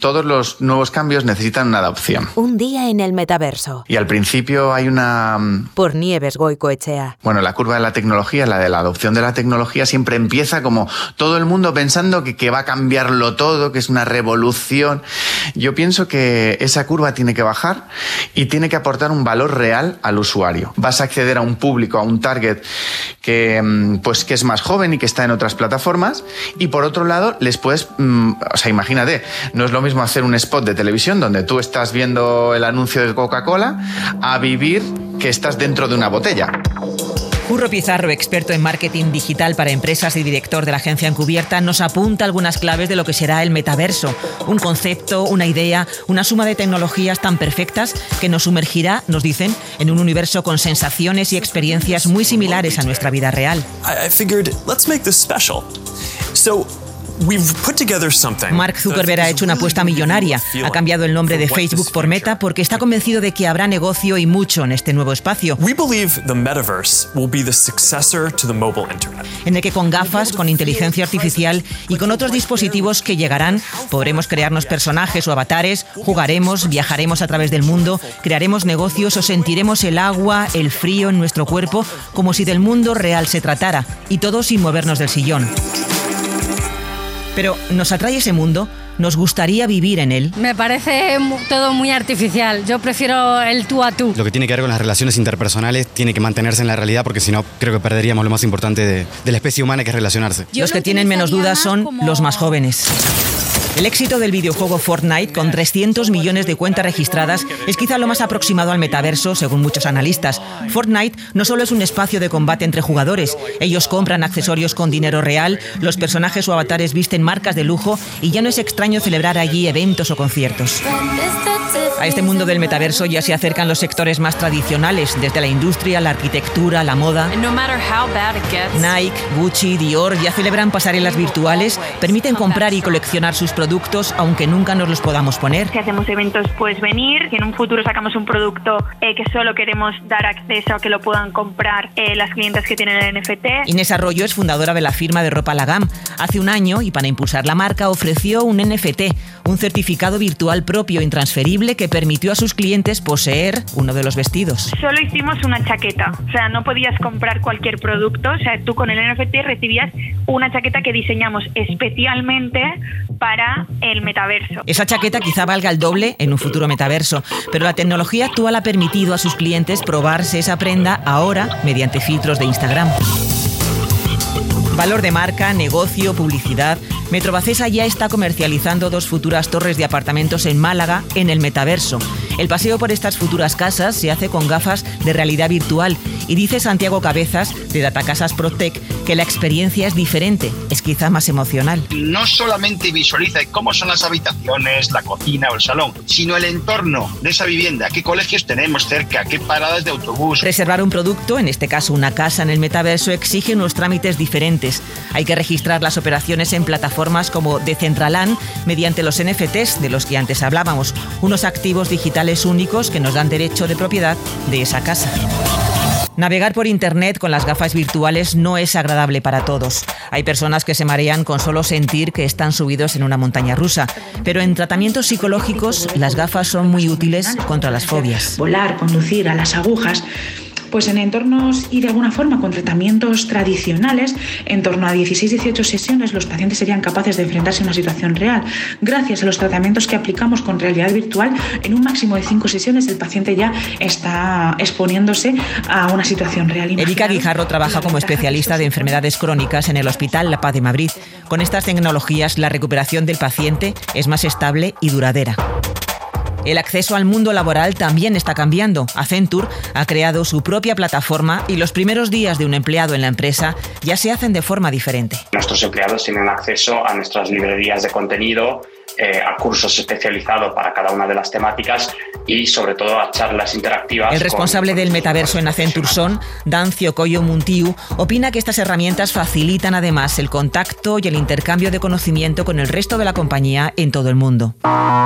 todos los nuevos cambios necesitan una adopción. Un día en el metaverso. Y al principio hay una... Por Nieves Goicoechea. Bueno, la curva de la tecnología, la de la adopción de la tecnología, siempre empieza como todo el mundo pensando que va a cambiarlo todo, que es una revolución. Yo pienso que esa curva tiene que bajar y tiene que aportar un valor real al usuario. Vas a acceder a un público, a un target que es más joven y que está en otras plataformas, y por otro lado les puedes, imagínate, no es lo mismo hacer un spot de televisión donde tú estás viendo el anuncio de Coca-Cola a vivir que estás dentro de una botella. Curro Pizarro, experto en marketing digital para empresas y director de la agencia Encubierta, nos apunta algunas claves de lo que será el metaverso. Un concepto, una idea, una suma de tecnologías tan perfectas que nos sumergirá, nos dicen, en un universo con sensaciones y experiencias muy similares a nuestra vida real. I figured, let's make this special. Mark Zuckerberg ha hecho una apuesta millonaria. Ha cambiado el nombre de Facebook por Meta porque está convencido de que habrá negocio y mucho en este nuevo espacio. En el que con gafas, con inteligencia artificial y con otros dispositivos que llegarán, podremos crearnos personajes o avatares, jugaremos, viajaremos a través del mundo, crearemos negocios o sentiremos el agua, el frío en nuestro cuerpo, como si del mundo real se tratara, y todo sin movernos del sillón. Pero, ¿nos atrae ese mundo? ¿Nos gustaría vivir en él? Me parece todo muy artificial. Yo prefiero el tú a tú. Lo que tiene que ver con las relaciones interpersonales tiene que mantenerse en la realidad, porque si no, creo que perderíamos lo más importante de la especie humana, que es relacionarse. Los que tienen menos dudas son los más jóvenes. El éxito del videojuego Fortnite, con 300 millones de cuentas registradas, es quizá lo más aproximado al metaverso, según muchos analistas. Fortnite no solo es un espacio de combate entre jugadores. Ellos compran accesorios con dinero real, los personajes o avatares visten marcas de lujo y ya no es extraño celebrar allí eventos o conciertos. A este mundo del metaverso ya se acercan los sectores más tradicionales, desde la industria, la arquitectura, la moda. Nike, Gucci, Dior ya celebran pasarelas virtuales, permiten comprar y coleccionar sus productos, aunque nunca nos los podamos poner. Si hacemos eventos, puedes venir. Si en un futuro sacamos un producto que solo queremos dar acceso a que lo puedan comprar las clientes que tienen el NFT. Inés Arroyo es fundadora de la firma de ropa Lagam. Hace un año, y para impulsar la marca, ofreció un NFT, un certificado virtual propio intransferible que permitió a sus clientes poseer uno de los vestidos. Solo hicimos una chaqueta, o sea, no podías comprar cualquier producto, o sea, tú con el NFT recibías una chaqueta que diseñamos especialmente para el metaverso. Esa chaqueta quizá valga el doble en un futuro metaverso, pero la tecnología actual ha permitido a sus clientes probarse esa prenda ahora mediante filtros de Instagram. Valor de marca, negocio, publicidad. Metrobacesa ya está comercializando 2 futuras torres de apartamentos en Málaga en el metaverso. El paseo por estas futuras casas se hace con gafas de realidad virtual y dice Santiago Cabezas, de Datacasas Protec, que la experiencia es diferente, es quizá más emocional. No solamente visualiza cómo son las habitaciones, la cocina o el salón, sino el entorno de esa vivienda, qué colegios tenemos cerca, qué paradas de autobús. Reservar un producto, en este caso una casa en el metaverso, exige unos trámites diferentes. Hay que registrar las operaciones en plataformas como Decentraland mediante los NFTs de los que antes hablábamos, unos activos digitales únicos que nos dan derecho de propiedad de esa casa. Navegar por Internet con las gafas virtuales no es agradable para todos. Hay personas que se marean con solo sentir que están subidos en una montaña rusa. Pero en tratamientos psicológicos, las gafas son muy útiles contra las fobias. Volar, conducir a las agujas. Pues en entornos y de alguna forma con tratamientos tradicionales, en torno a 16-18 sesiones los pacientes serían capaces de enfrentarse a una situación real. Gracias a los tratamientos que aplicamos con realidad virtual, en un máximo de 5 sesiones el paciente ya está exponiéndose a una situación real. Erika Guijarro trabaja como especialista de enfermedades crónicas en el Hospital La Paz de Madrid. Con estas tecnologías, la recuperación del paciente es más estable y duradera. El acceso al mundo laboral también está cambiando. Accenture ha creado su propia plataforma y los primeros días de un empleado en la empresa ya se hacen de forma diferente. Nuestros empleados tienen acceso a nuestras librerías de contenido, a cursos especializados para cada una de las temáticas y sobre todo a charlas interactivas. El responsable del metaverso en Accenture Son, Dancio Coyo Muntiu, opina que estas herramientas facilitan además el contacto y el intercambio de conocimiento con el resto de la compañía en todo el mundo.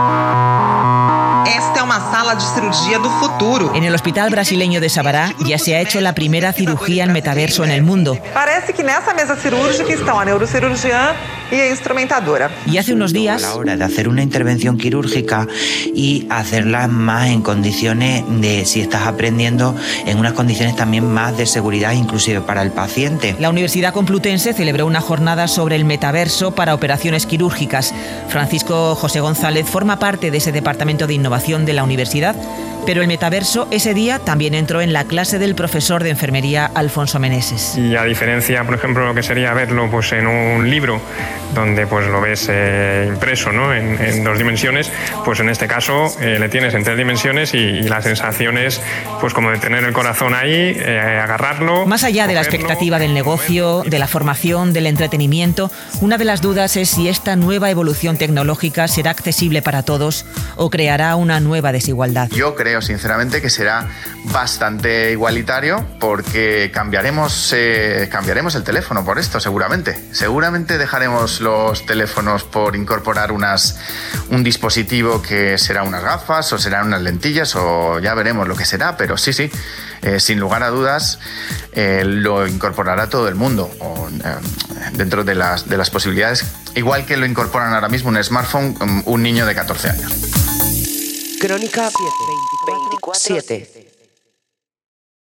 Esta es una sala de cirugía del futuro. En el hospital brasileño de Sabará ya se ha hecho la primera cirugía en metaverso en el mundo. Parece que en esa mesa cirúrgica está una neurocirurgiana e a instrumentadora. Y hace unos días, a la hora de hacer una intervención quirúrgica y hacerla más en condiciones de, si estás aprendiendo, en unas condiciones también más de seguridad, inclusive para el paciente. La Universidad Complutense celebró una jornada sobre el metaverso para operaciones quirúrgicas. Francisco José González forma parte de ese departamento de innovación de la universidad, pero el metaverso ese día también entró en la clase del profesor de enfermería Alfonso Meneses. Y a diferencia, por ejemplo, lo que sería verlo pues en un libro, donde pues lo ves impreso, ¿no? en 2 dimensiones, pues en este caso le tienes en 3 dimensiones y la sensación es pues como de tener el corazón ahí, agarrarlo. Más allá de la expectativa del negocio, de la formación, del entretenimiento, una de las dudas es si esta nueva evolución tecnológica será accesible para todos o creará una nueva desigualdad. Yo creo sinceramente que será bastante igualitario, porque cambiaremos el teléfono por esto, seguramente dejaremos los teléfonos por incorporar un dispositivo que será unas gafas o serán unas lentillas, o ya veremos lo que será, pero sí, sin lugar a dudas lo incorporará todo el mundo, dentro de las posibilidades, igual que lo incorporan ahora mismo un smartphone un niño de 14 años. Crónica 24/7.